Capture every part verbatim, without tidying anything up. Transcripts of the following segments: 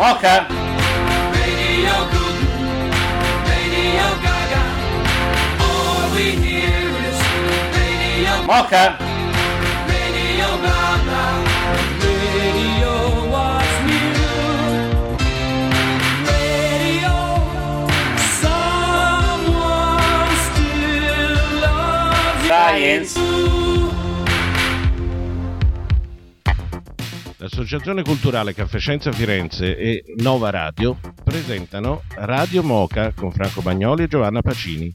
Mocha. Radio Goo, Radio Gaga. All we hear is Radio Mocha. Radio blah blah. Radio what's new. Radio someone still loves Science. you. L'Associazione Culturale Caffescienza Firenze e Nova Radio presentano Radio Mocha con Franco Bagnoli e Giovanna Pacini.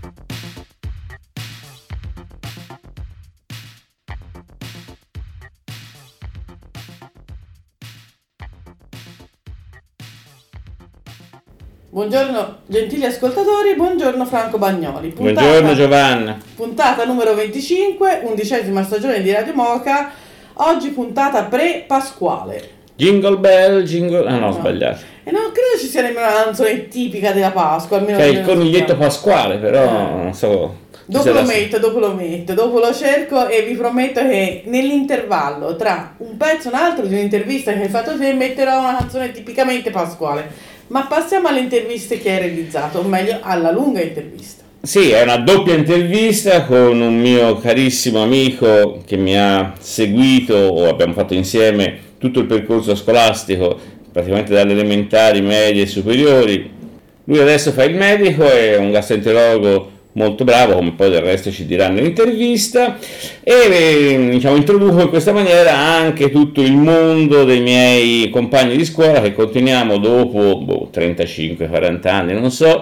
Buongiorno gentili ascoltatori, buongiorno Franco Bagnoli. Puntata, Buongiorno Giovanna. Puntata numero venticinque, undicesima stagione di Radio Mocha. Oggi puntata pre-pasquale. Jingle bell, jingle... Ah no, ho No. sbagliato. E non credo ci sia nemmeno una canzone tipica della Pasqua. Almeno Che è il almeno coniglietto si pasquale, però Eh. non so... Dopo se lo la- metto, dopo lo metto, dopo lo cerco e vi prometto che nell'intervallo tra un pezzo e un altro di un'intervista che hai fatto te metterò una canzone tipicamente pasquale. Ma passiamo alle interviste che hai realizzato, o meglio alla lunga intervista. Sì, è una doppia intervista con un mio carissimo amico che mi ha seguito, o abbiamo fatto insieme tutto il percorso scolastico, praticamente dalle elementari, medie e superiori. Lui adesso fa il medico, è un gastroenterologo molto bravo, come poi del resto ci dirà nell'intervista, e eh, diciamo, introduco in questa maniera anche tutto il mondo dei miei compagni di scuola che continuiamo dopo boh, trentacinque quaranta anni, non so,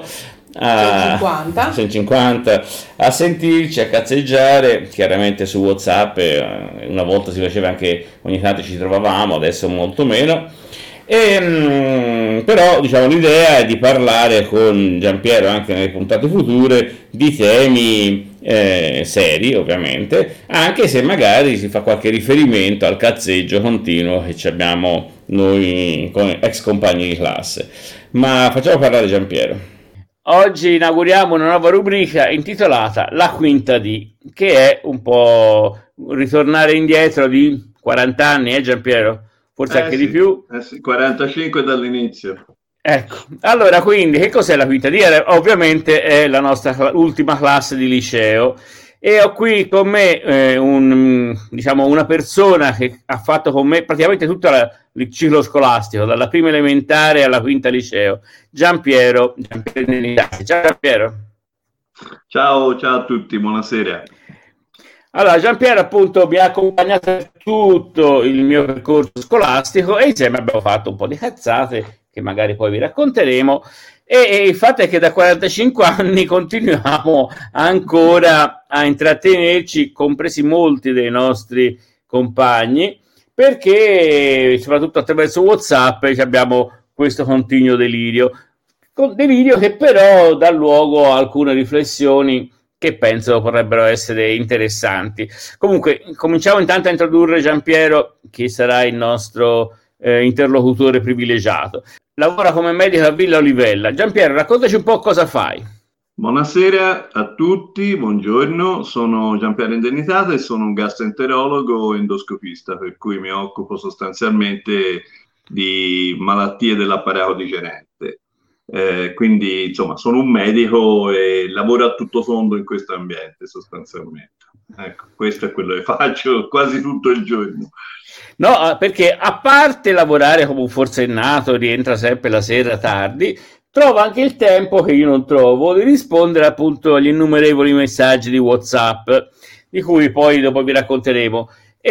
a centocinquanta. centocinquanta a sentirci, a cazzeggiare, chiaramente su WhatsApp, eh, una volta si faceva anche, ogni tanto ci trovavamo, adesso molto meno. E, mm, però diciamo l'idea è di parlare con Giampiero anche nelle puntate future di temi eh, seri, ovviamente, anche se magari si fa qualche riferimento al cazzeggio continuo che ci abbiamo noi con ex compagni di classe. Ma facciamo parlare Giampiero. Oggi inauguriamo una nuova rubrica intitolata La Quinta D, che è un po' ritornare indietro di quaranta anni, eh Giampiero? Forse Eh anche sì, di più. eh sì, quarantacinque dall'inizio. Ecco, allora quindi che cos'è la quinta D? Ovviamente è la nostra cla- ultima classe di liceo e ho qui con me eh, un, diciamo, una persona che ha fatto con me praticamente tutto la- il ciclo scolastico, dalla prima elementare alla quinta liceo, Giampiero, Giampiero Indennitati. Ciao Giampiero. Ciao, ciao a tutti, buonasera. Allora, Giampiero appunto mi ha accompagnato per tutto il mio percorso scolastico e insieme abbiamo fatto un po' di cazzate che magari poi vi racconteremo e, e il fatto è che da quarantacinque anni continuiamo ancora a intrattenerci, compresi molti dei nostri compagni, perché soprattutto attraverso WhatsApp abbiamo questo continuo delirio, con delirio che però dà luogo a alcune riflessioni che penso potrebbero essere interessanti. Comunque, cominciamo intanto a introdurre Giampiero, che sarà il nostro eh, interlocutore privilegiato. Lavora come medico a Villa Olivella. Giampiero, raccontaci un po' cosa fai. Buonasera a tutti, buongiorno, sono Giampiero Indennitato e sono un gastroenterologo endoscopista, per cui mi occupo sostanzialmente di malattie dell'apparato digerente. Eh, quindi insomma sono un medico e lavoro a tutto tondo in questo ambiente sostanzialmente. Ecco, questo è quello che faccio quasi tutto il giorno. No, perché a parte lavorare come un forsennato, rientra sempre la sera tardi, trova anche il tempo che io non trovo di rispondere appunto agli innumerevoli messaggi di WhatsApp, di cui poi dopo vi racconteremo.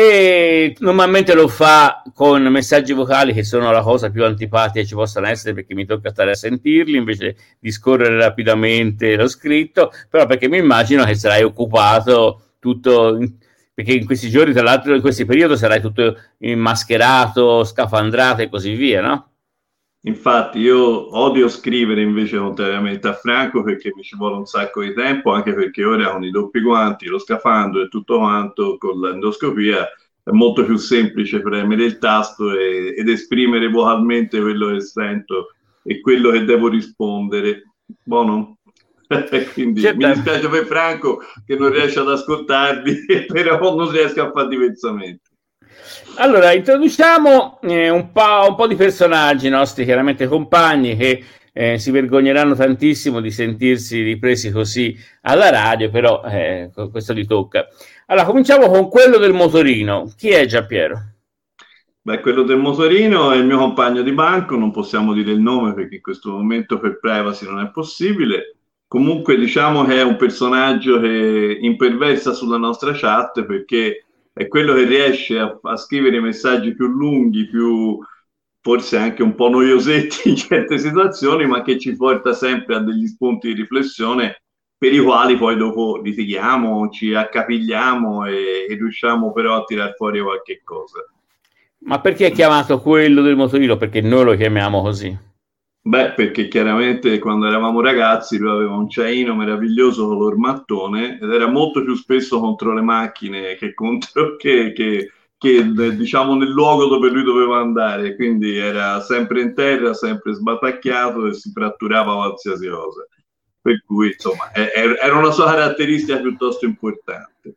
E normalmente lo fa con messaggi vocali che sono la cosa più antipatica che ci possano essere, perché mi tocca stare a sentirli invece di scorrere rapidamente lo scritto, però perché mi immagino che sarai occupato tutto, perché in questi giorni, tra l'altro in questi periodi, sarai tutto mascherato, scafandrato e così via, no? Infatti io odio scrivere invece contrariamente a Franco, perché mi ci vuole un sacco di tempo, anche perché ora con i doppi guanti, lo scafandro e tutto quanto con l'endoscopia è molto più semplice premere il tasto e, ed esprimere vocalmente quello che sento e quello che devo rispondere. Buono? Quindi Certo. Mi dispiace per Franco che non riesce ad ascoltarvi, però non riesco a fare diversamente. Allora, introduciamo eh, un, po', un po' di personaggi nostri, chiaramente compagni, che eh, si vergogneranno tantissimo di sentirsi ripresi così alla radio, però eh, questo li tocca. Allora, cominciamo con quello del motorino. Chi è Giampiero? Beh, quello del motorino è il mio compagno di banco, non possiamo dire il nome perché in questo momento per privacy non è possibile. Comunque diciamo che è un personaggio che imperversa sulla nostra chat perché è quello che riesce a, a scrivere messaggi più lunghi, più forse anche un po' noiosetti in certe situazioni, ma che ci porta sempre a degli spunti di riflessione per i quali poi dopo litighiamo, ci accapigliamo e, e riusciamo però a tirar fuori qualche cosa. Ma perché è chiamato quello del motorino? Perché noi lo chiamiamo così. Beh, perché chiaramente quando eravamo ragazzi lui aveva un ciaino meraviglioso color mattone ed era molto più spesso contro le macchine che contro che, che, che diciamo nel luogo dove lui doveva andare, quindi era sempre in terra, sempre sbatacchiato e si fratturava qualsiasi cosa. Per cui insomma è- è- era una sua caratteristica piuttosto importante.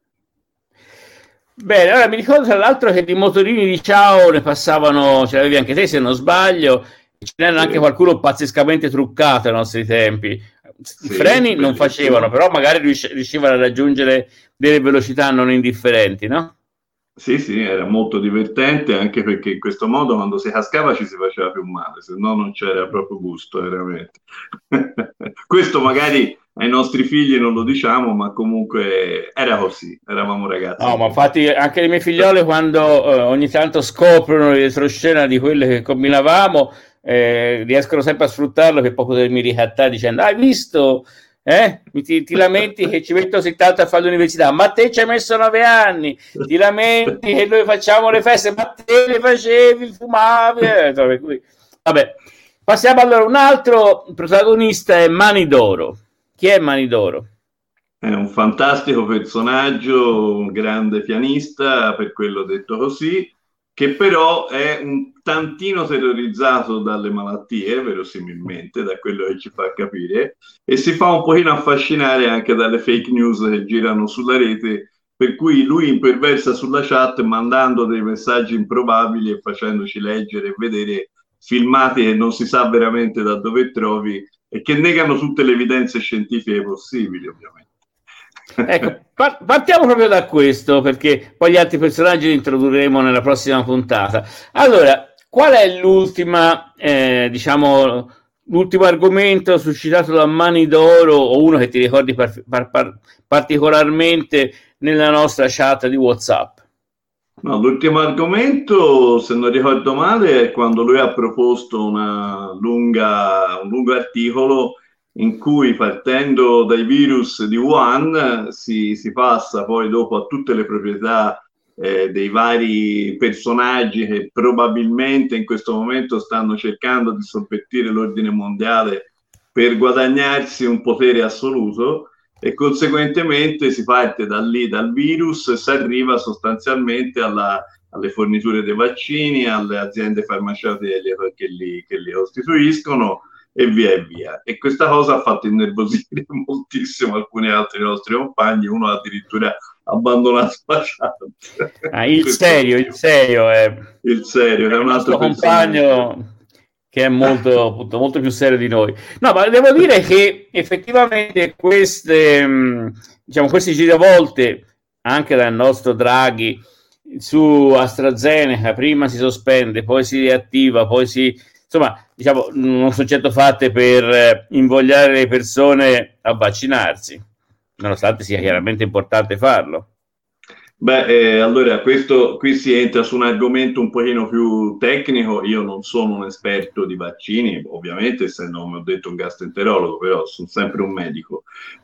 Bene, allora mi ricordo tra l'altro che di motorini di Ciao ne passavano, ce l'avevi anche te se non sbaglio, ce n'era anche Sì. qualcuno pazzescamente truccato ai nostri tempi. I Sì, freni non bellissimo. facevano, però magari riusci- riuscivano a raggiungere delle velocità non indifferenti, no? Sì, sì, era molto divertente anche perché in questo modo quando si cascava ci si faceva più male, se no non c'era proprio gusto, veramente. Questo magari ai nostri figli non lo diciamo, ma comunque era così, eravamo ragazzi. No, ma infatti anche le mie figliole quando eh, ogni tanto scoprono le retroscena di quelle che combinavamo, eh, riescono sempre a sfruttarlo per poi potermi ricattare dicendo: hai visto? Eh? Mi- Ti, ti lamenti che ci metto così tanto a fare l'università, ma te ci hai messo nove anni, ti lamenti che noi facciamo le feste, ma te le facevi, fumavi, eh, insomma, per cui- vabbè. Passiamo allora, un altro protagonista è Manidoro. Chi è Manidoro? È un fantastico personaggio, un grande pianista, per quello detto così, che però è un tantino terrorizzato dalle malattie, verosimilmente, da quello che ci fa capire, e si fa un pochino affascinare anche dalle fake news che girano sulla rete, per cui lui imperversa sulla chat mandando dei messaggi improbabili e facendoci leggere e vedere filmati che non si sa veramente da dove trovi e che negano tutte le evidenze scientifiche possibili, ovviamente. Ecco, par- partiamo proprio da questo, perché poi gli altri personaggi li introdurremo nella prossima puntata. Allora, qual è l'ultima, eh, diciamo, l'ultimo argomento suscitato da Manidoro, o uno che ti ricordi par- par- par- particolarmente nella nostra chat di WhatsApp? No, l'ultimo argomento, se non ricordo male, è quando lui ha proposto una lunga, un lungo articolo in cui partendo dai virus di Wuhan si, si passa poi dopo a tutte le proprietà eh, dei vari personaggi che probabilmente in questo momento stanno cercando di sovvertire l'ordine mondiale per guadagnarsi un potere assoluto e conseguentemente si parte da lì, dal virus, e si arriva sostanzialmente alla, alle forniture dei vaccini, alle aziende farmaceutiche che li, che li costituiscono e via e via. E questa cosa ha fatto innervosire moltissimo alcuni altri nostri compagni, uno addirittura abbandonato la chat. Ah, il Questo- serio, il serio è Il serio, è il un nostro altro personaggio. compagno che è molto, appunto, molto più serio di noi. No, ma devo dire che effettivamente queste, mh, diciamo, queste giravolte anche dal nostro Draghi su AstraZeneca, prima si sospende, poi si riattiva, poi si... Insomma, diciamo, non sono certo fatte per eh, invogliare le persone a vaccinarsi, nonostante sia chiaramente importante farlo. Beh, eh, allora questo qui si entra su un argomento un pochino più tecnico. Io non sono un esperto di vaccini, ovviamente, essendo, come ho detto, un gastroenterologo, però sono sempre un medico.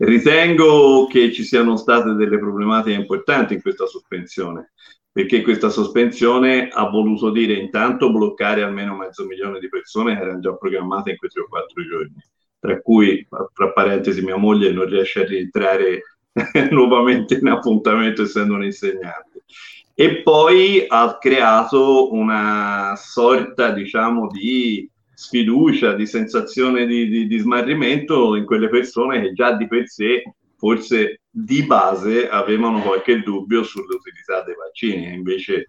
Ritengo che ci siano state delle problematiche importanti in questa sospensione, perché questa sospensione ha voluto dire intanto bloccare almeno mezzo milione di persone che erano già programmate in questi quattro giorni, tra cui, tra parentesi, mia moglie non riesce a rientrare nuovamente in appuntamento essendo un insegnante, e poi ha creato una sorta, diciamo, di sfiducia, di sensazione di, di, di smarrimento in quelle persone che già di per sé forse di base avevano qualche dubbio sull'utilità dei vaccini, e invece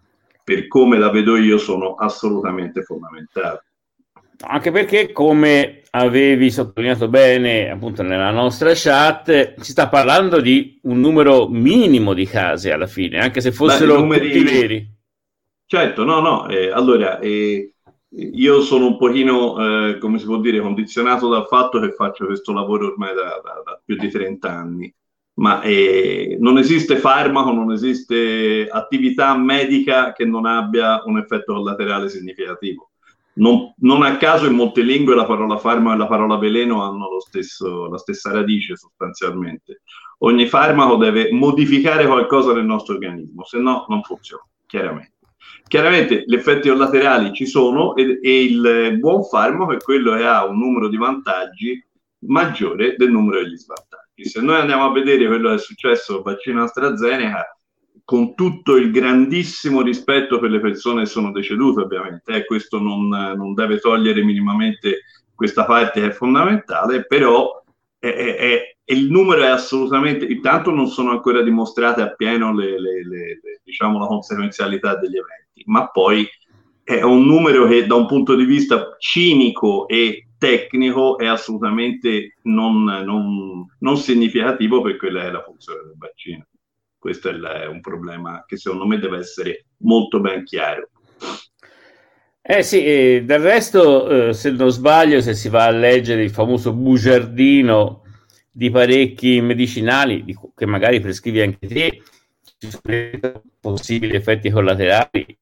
per come la vedo io, sono assolutamente fondamentali. Anche perché, come avevi sottolineato bene appunto nella nostra chat, si sta parlando di un numero minimo di casi alla fine, anche se fossero Beh, numeri... tutti veri. Certo, no, no, eh, allora eh, io sono un pochino, eh, come si può dire, condizionato dal fatto che faccio questo lavoro ormai da, da, da più di trenta anni, ma eh, non esiste farmaco, non esiste attività medica che non abbia un effetto collaterale significativo. Non, non a caso in molte lingue la parola farmaco e la parola veleno hanno lo stesso, la stessa radice sostanzialmente. Ogni farmaco deve modificare qualcosa nel nostro organismo, se no non funziona, chiaramente. Chiaramente gli effetti collaterali ci sono e, e il buon farmaco è quello che ha un numero di vantaggi maggiore del numero degli svantaggi. Se noi andiamo a vedere quello che è successo al vaccino AstraZeneca, con tutto il grandissimo rispetto per le persone che sono decedute, ovviamente, eh, questo non, non deve togliere minimamente questa parte che è fondamentale, però è, è, è, il numero è assolutamente, intanto non sono ancora dimostrate appieno le, le, le, le, diciamo, la conseguenzialità degli eventi, ma poi è un numero che da un punto di vista cinico e tecnico è assolutamente non, non, non significativo per quella che è la funzione del vaccino. Questo è un problema che secondo me deve essere molto ben chiaro. Eh sì, e del resto, eh, se non sbaglio, se si va a leggere il famoso bugiardino di parecchi medicinali, di, che magari prescrivi anche te, ci sono possibili effetti collaterali.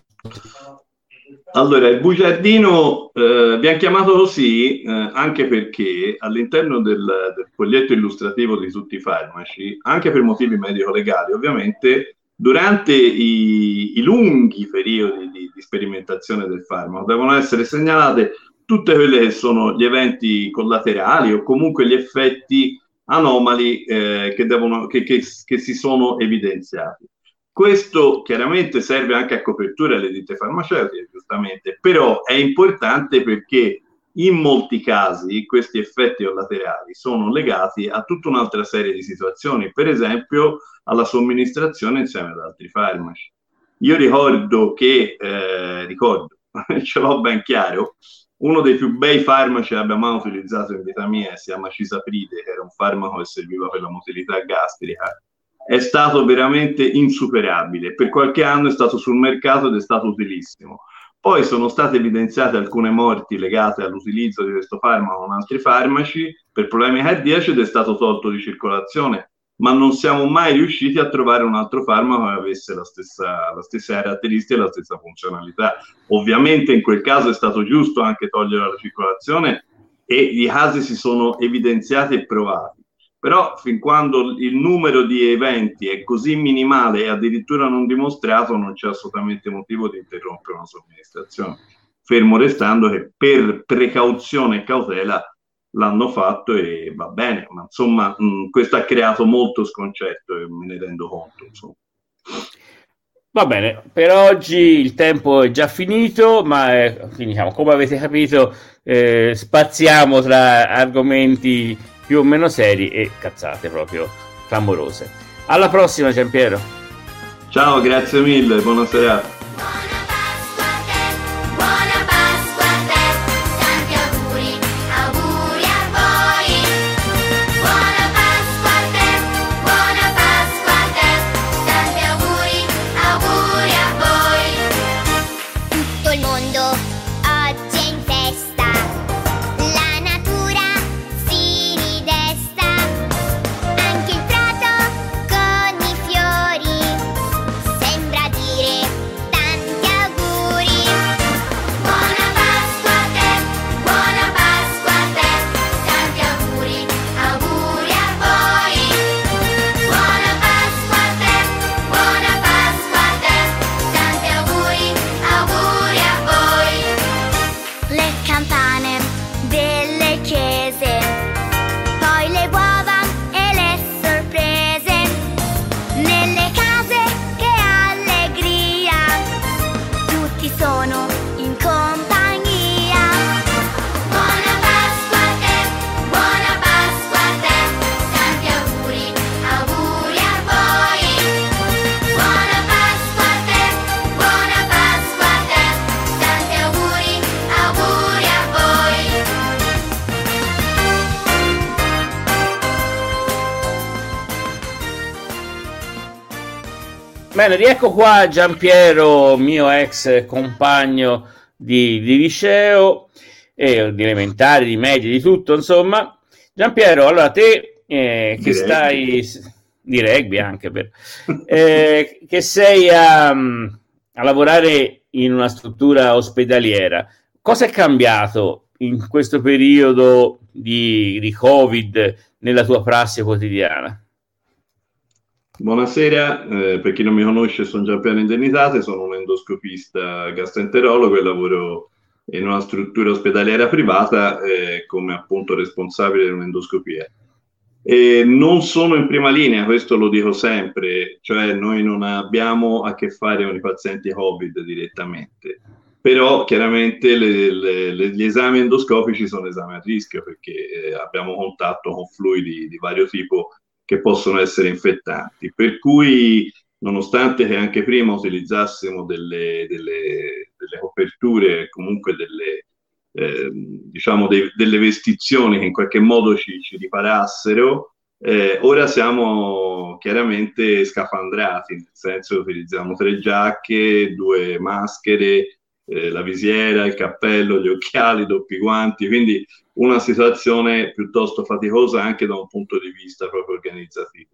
Allora, il bugiardino eh, abbiamo chiamato così eh, anche perché all'interno del, del foglietto illustrativo di tutti i farmaci, anche per motivi medico-legali ovviamente, durante i, i lunghi periodi di, di sperimentazione del farmaco devono essere segnalate tutte quelle che sono gli eventi collaterali o comunque gli effetti anomali eh, che, devono, che, che, che si sono evidenziati. Questo chiaramente serve anche a copertura alle ditte farmaceutiche, giustamente, però è importante perché in molti casi questi effetti collaterali sono legati a tutta un'altra serie di situazioni, per esempio alla somministrazione insieme ad altri farmaci. Io ricordo che, eh, ricordo, ce l'ho ben chiaro, uno dei più bei farmaci che abbiamo mai utilizzato in vita mia si chiama Cisapride, che era un farmaco che serviva per la motilità gastrica. È stato veramente insuperabile. Per qualche anno è stato sul mercato ed è stato utilissimo. Poi sono state evidenziate alcune morti legate all'utilizzo di questo farmaco con altri farmaci per problemi cardiaci ed è stato tolto di circolazione, ma non siamo mai riusciti a trovare un altro farmaco che avesse la stessa, la stessa caratteristica e la stessa funzionalità. Ovviamente in quel caso è stato giusto anche togliere la circolazione e i casi si sono evidenziati e provati. Però fin quando il numero di eventi è così minimale e addirittura non dimostrato, non c'è assolutamente motivo di interrompere una somministrazione. Fermo restando che per precauzione e cautela l'hanno fatto e va bene, ma insomma mh, questo ha creato molto sconcerto e me ne rendo conto. Insomma. Va bene, per oggi il tempo è già finito, ma eh, quindi, diciamo, come avete capito eh, spaziamo tra argomenti più o meno seri e cazzate proprio clamorose. Alla prossima, Giampiero. Ciao, grazie mille, buona serata. Buona Pasqua a te, buona Pasqua a te, tanti auguri, auguri a voi. Buona Pasqua a te, buona Pasqua a te, tanti auguri, auguri a voi. Tutto il mondo oggi è in festa, la natura si ridesta, anche il prato con i fiori sembra dire tanti auguri. Buona Pasqua a te, buona Pasqua a te, tanti auguri, auguri a voi. Buona Pasqua a te, buona Pasqua a te, tanti auguri, auguri a voi. Le campane delle chiese, poi le uova e le sorprese, nelle case che allegria, tutti sono in compagnia. Buona Pasqua a te, buona Pasqua a te, tanti auguri, auguri a voi. Buona Pasqua a te, buona Bene, riecco qua Giampiero, mio ex compagno di, di liceo, e di elementari, di medie, di tutto, insomma. Giampiero, allora te eh, che Di stai, di rugby anche, per, eh, che sei a, a lavorare in una struttura ospedaliera, cosa è cambiato in questo periodo di, di Covid nella tua prassi quotidiana? Buonasera, eh, per chi non mi conosce sono Giampiero Indennitate, sono un endoscopista gastroenterologo e lavoro in una struttura ospedaliera privata eh, come appunto responsabile di un'endoscopia. E non sono in prima linea, questo lo dico sempre, cioè noi non abbiamo a che fare con i pazienti Covid direttamente, però chiaramente le- le- le- gli esami endoscopici sono esami a rischio perché eh, abbiamo contatto con fluidi di vario tipo che possono essere infettanti, per cui nonostante che anche prima utilizzassimo delle, delle- delle coperture, comunque delle, eh, diciamo dei- delle vestizioni che in qualche modo ci, ci riparassero, eh, ora siamo chiaramente scafandrati, nel senso che utilizziamo tre giacche, due maschere, eh, la visiera, il cappello, gli occhiali, doppi guanti, quindi una situazione piuttosto faticosa anche da un punto di vista proprio organizzativo.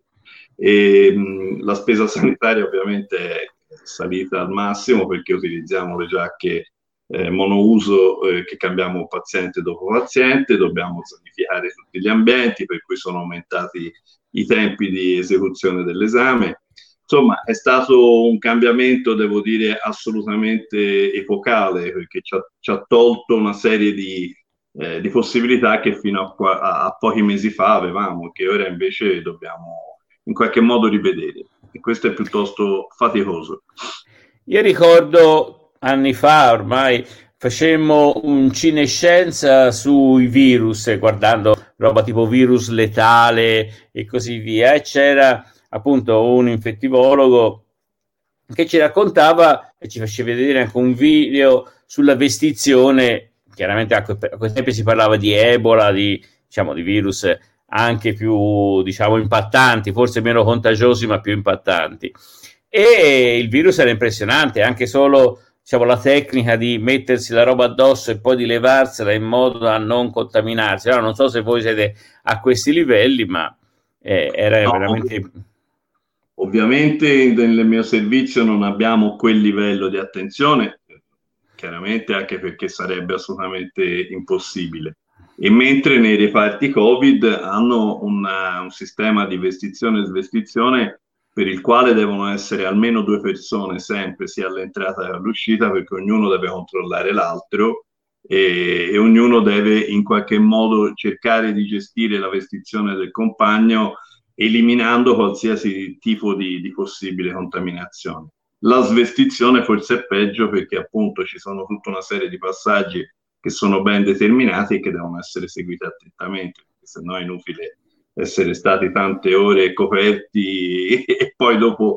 E, mh, la spesa sanitaria ovviamente è salita al massimo perché utilizziamo le giacche eh, monouso eh, che cambiamo paziente dopo paziente, dobbiamo sanificare tutti gli ambienti, per cui sono aumentati i tempi di esecuzione dell'esame. Insomma, è stato un cambiamento, devo dire, assolutamente epocale, perché ci ha, ci ha tolto una serie di, eh, di possibilità che fino a, qua- a- a pochi mesi fa avevamo, che ora invece dobbiamo in qualche modo rivedere. E questo è piuttosto faticoso. Io ricordo anni fa ormai facemmo un cinescienza sui virus, guardando roba tipo virus letale e così via, e c'era appunto un infettivologo che ci raccontava e ci faceva vedere anche un video sulla vestizione. Chiaramente a quei a quei tempi si parlava di Ebola, di, diciamo, di virus anche più, diciamo, impattanti, forse meno contagiosi ma più impattanti. E il virus era impressionante, anche solo, diciamo, la tecnica di mettersi la roba addosso e poi di levarsela in modo da non contaminarsi. Allora, non so se voi siete a questi livelli, ma eh, era No, veramente... ovviamente nel mio servizio non abbiamo quel livello di attenzione, chiaramente anche perché sarebbe assolutamente impossibile. E mentre nei reparti Covid hanno una- un sistema di vestizione e svestizione per il quale devono essere almeno due persone sempre, sia all'entrata che all'uscita, perché ognuno deve controllare l'altro e, e ognuno deve in qualche modo cercare di gestire la vestizione del compagno, eliminando qualsiasi tipo di, di possibile contaminazione. La svestizione forse è peggio perché appunto ci sono tutta una serie di passaggi che sono ben determinati e che devono essere seguiti attentamente, perché se no è inutile essere stati tante ore coperti e poi dopo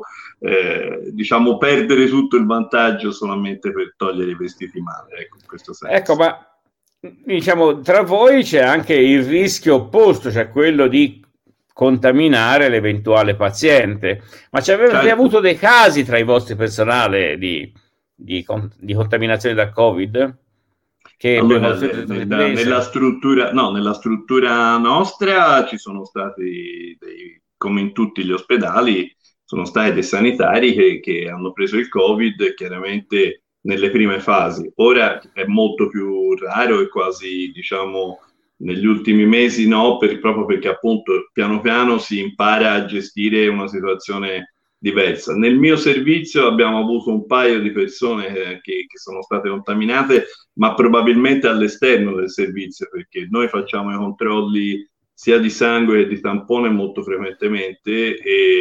eh, diciamo perdere tutto il vantaggio solamente per togliere i vestiti male, ecco, in questo senso. Ecco, ma diciamo, tra voi c'è anche il rischio opposto, cioè quello di contaminare l'eventuale paziente. Ma ci avete Certo. avuto dei casi tra i vostri personale di, di, con- di contaminazione da Covid? Che Allora, abbiamo ne- nella, nella struttura, no, nella struttura nostra ci sono stati, dei, come in tutti gli ospedali, sono stati dei sanitari che, che hanno preso il Covid chiaramente nelle prime fasi. Ora è molto più raro e quasi, diciamo, negli ultimi mesi no, per- proprio perché appunto piano piano si impara a gestire una situazione diversa. Nel mio servizio abbiamo avuto un paio di persone eh, che, che sono state contaminate, ma probabilmente all'esterno del servizio, perché noi facciamo i controlli sia di sangue che di tampone molto frequentemente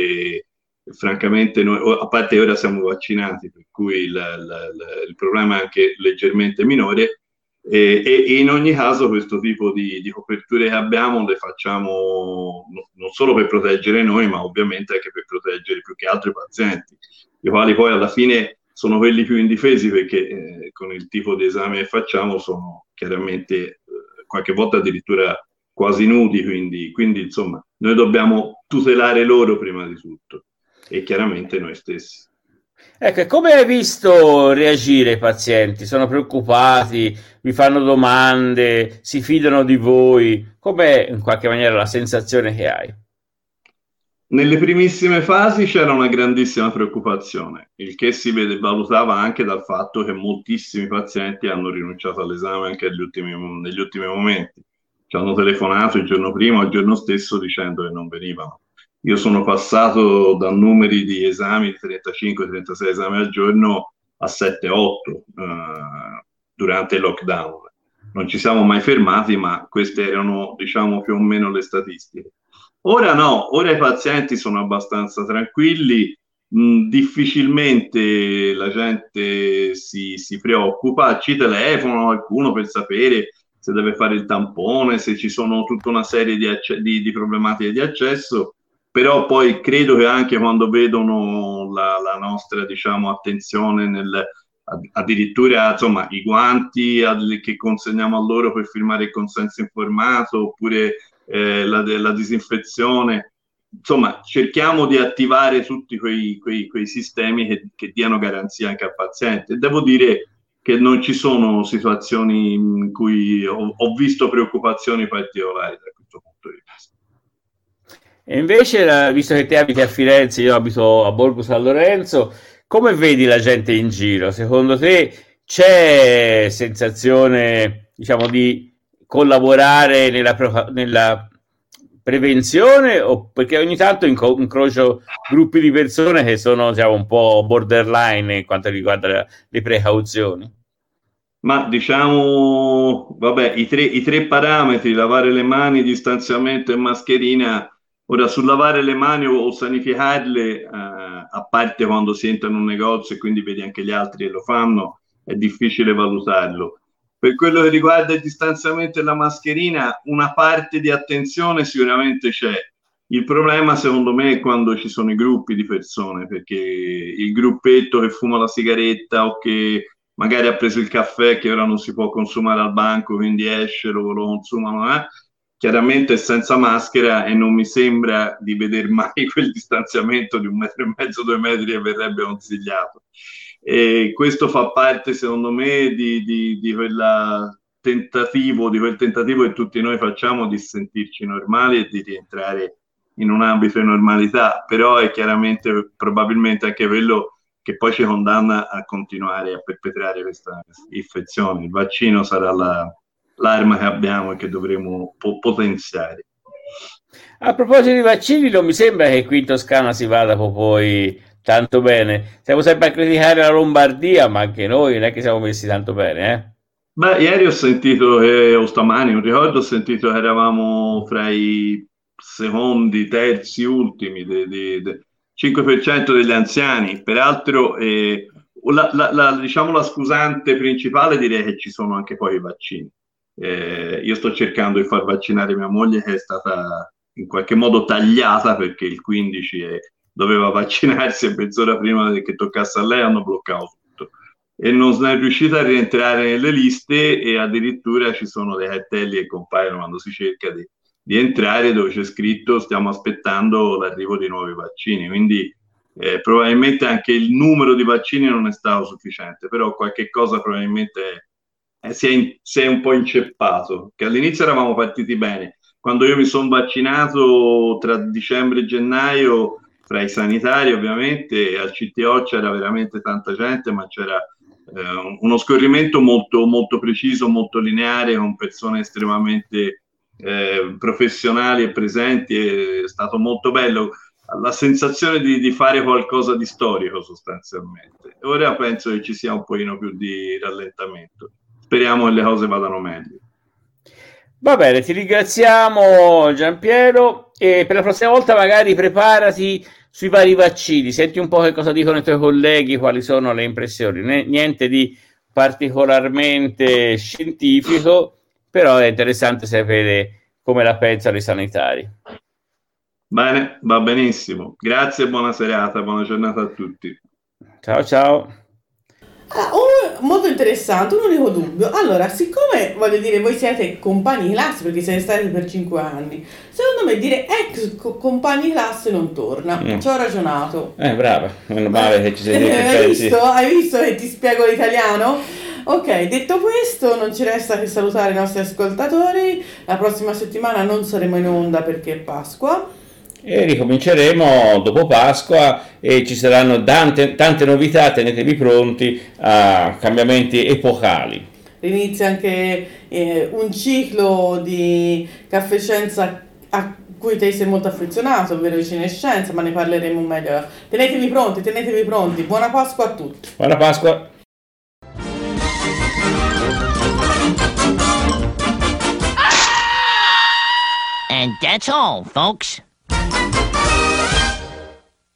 e francamente noi, a parte ora siamo vaccinati, per cui il, il, il problema è anche leggermente minore. E, e in ogni caso questo tipo di, di coperture che abbiamo le facciamo no, non solo per proteggere noi, ma ovviamente anche per proteggere più che altro i pazienti, i quali poi alla fine sono quelli più indifesi perché eh, con il tipo di esame che facciamo sono chiaramente eh, qualche volta addirittura quasi nudi, quindi, quindi insomma noi dobbiamo tutelare loro prima di tutto e chiaramente noi stessi. Ecco, e come hai visto reagire i pazienti? Sono preoccupati, vi fanno domande, si fidano di voi? Com'è in qualche maniera la sensazione che hai? Nelle primissime fasi c'era una grandissima preoccupazione, il che si vede, valutava anche dal fatto che moltissimi pazienti hanno rinunciato all'esame anche agli ultimi, negli ultimi momenti. Ci hanno telefonato il giorno prima o il giorno stesso dicendo che non venivano. Io sono passato da numeri di esami di trentacinque trentasei esami al giorno a sette otto eh, durante il lockdown. Non ci siamo mai fermati, ma queste erano, diciamo, più o meno le statistiche. Ora no, ora i pazienti sono abbastanza tranquilli, mh, difficilmente la gente si, si preoccupa, ci telefonano qualcuno per sapere se deve fare il tampone, se ci sono tutta una serie di, acce- di, di problematiche di accesso, però poi credo che anche quando vedono la, la nostra, diciamo, attenzione nel, addirittura insomma i guanti ad, che consegniamo a loro per firmare il consenso informato, oppure eh, la, la disinfezione, insomma cerchiamo di attivare tutti quei, quei, quei sistemi che, che diano garanzia anche al paziente. Devo dire che non ci sono situazioni in cui ho, ho visto preoccupazioni particolari da questo punto di vista. E invece, visto che te abiti a Firenze, io abito a Borgo San Lorenzo, come vedi la gente in giro? Secondo te c'è sensazione, diciamo, di collaborare nella, nella prevenzione, o perché ogni tanto inco- incrocio gruppi di persone che sono, diciamo, un po' borderline in quanto riguarda le precauzioni? Ma diciamo, vabbè, i tre, i tre parametri, lavare le mani, distanziamento e mascherina. Ora, sul lavare le mani o, o sanificarle, eh, a parte quando si entra in un negozio e quindi vedi anche gli altri che lo fanno, è difficile valutarlo. Per quello che riguarda il distanziamento e la mascherina, una parte di attenzione sicuramente c'è. Il problema, secondo me, è quando ci sono i gruppi di persone, perché il gruppetto che fuma la sigaretta o che magari ha preso il caffè che ora non si può consumare al banco, quindi esce, lo, lo consumano, eh? Chiaramente senza maschera, e non mi sembra di vedere mai quel distanziamento di un metro e mezzo, due metri che verrebbe consigliato. E questo fa parte, secondo me, di, di, di quella tentativo, di quel tentativo che tutti noi facciamo di sentirci normali e di rientrare in un ambito di normalità, però è chiaramente probabilmente anche quello che poi ci condanna a continuare a perpetrare questa infezione. Il vaccino sarà la l'arma che abbiamo e che dovremo po- potenziare. A proposito di vaccini, non mi sembra che qui in Toscana si vada poi tanto bene. Siamo sempre a criticare la Lombardia, ma anche noi non è che siamo messi tanto bene, eh? Beh, ieri ho sentito che, o stamani, non ricordo, ho sentito che eravamo fra i secondi, terzi, ultimi, de, de, de cinque per cento degli anziani. Peraltro, eh, la, la, la, diciamo la scusante principale direi che ci sono anche poi i vaccini. Eh, io sto cercando di far vaccinare mia moglie, che è stata in qualche modo tagliata perché il quindici è, doveva vaccinarsi e mezz'ora prima che toccasse a lei hanno bloccato tutto e non è riuscita a rientrare nelle liste, e addirittura ci sono dei cartelli che compaiono quando si cerca di, di entrare dove c'è scritto stiamo aspettando l'arrivo di nuovi vaccini, quindi eh, probabilmente anche il numero di vaccini non è stato sufficiente, però qualche cosa probabilmente è Eh, si, è in, si è un po' inceppato, che all'inizio eravamo partiti bene. Quando io mi sono vaccinato tra dicembre e gennaio, fra i sanitari ovviamente, al C T O c'era veramente tanta gente, ma c'era eh, uno scorrimento molto, molto preciso, molto lineare, con persone estremamente eh, professionali e presenti, è stato molto bello. La sensazione di, di fare qualcosa di storico sostanzialmente. Ora penso che ci sia un pochino più di rallentamento. Speriamo che le cose vadano meglio. Va bene, ti ringraziamo Giampiero, e per la prossima volta magari preparati sui vari vaccini, senti un po' che cosa dicono i tuoi colleghi, quali sono le impressioni. Niente di particolarmente scientifico, però è interessante sapere come la pensano i sanitari. Bene, va benissimo. Grazie e buona serata, buona giornata a tutti. Ciao ciao. Ah, un- molto interessante, un unico dubbio. Allora, siccome voglio dire, voi siete compagni di classe perché siete stati per cinque anni, secondo me dire ex co- compagni di classe non torna. Mm. Ci ho ragionato. Eh, brava, meno male che ci sei te che Hai pensi. visto? Hai visto che ti spiego l'italiano? Ok, detto questo, non ci resta che salutare i nostri ascoltatori. La prossima settimana non saremo in onda perché è Pasqua. E ricominceremo dopo Pasqua e ci saranno tante, tante novità, tenetevi pronti a cambiamenti epocali. Inizia anche eh, un ciclo di Caffè Scienza a cui te sei molto affezionato, ovvero di Cinescienza, ma ne parleremo meglio. Tenetevi pronti, tenetevi pronti. Buona Pasqua a tutti. Buona Pasqua! And that's all, folks.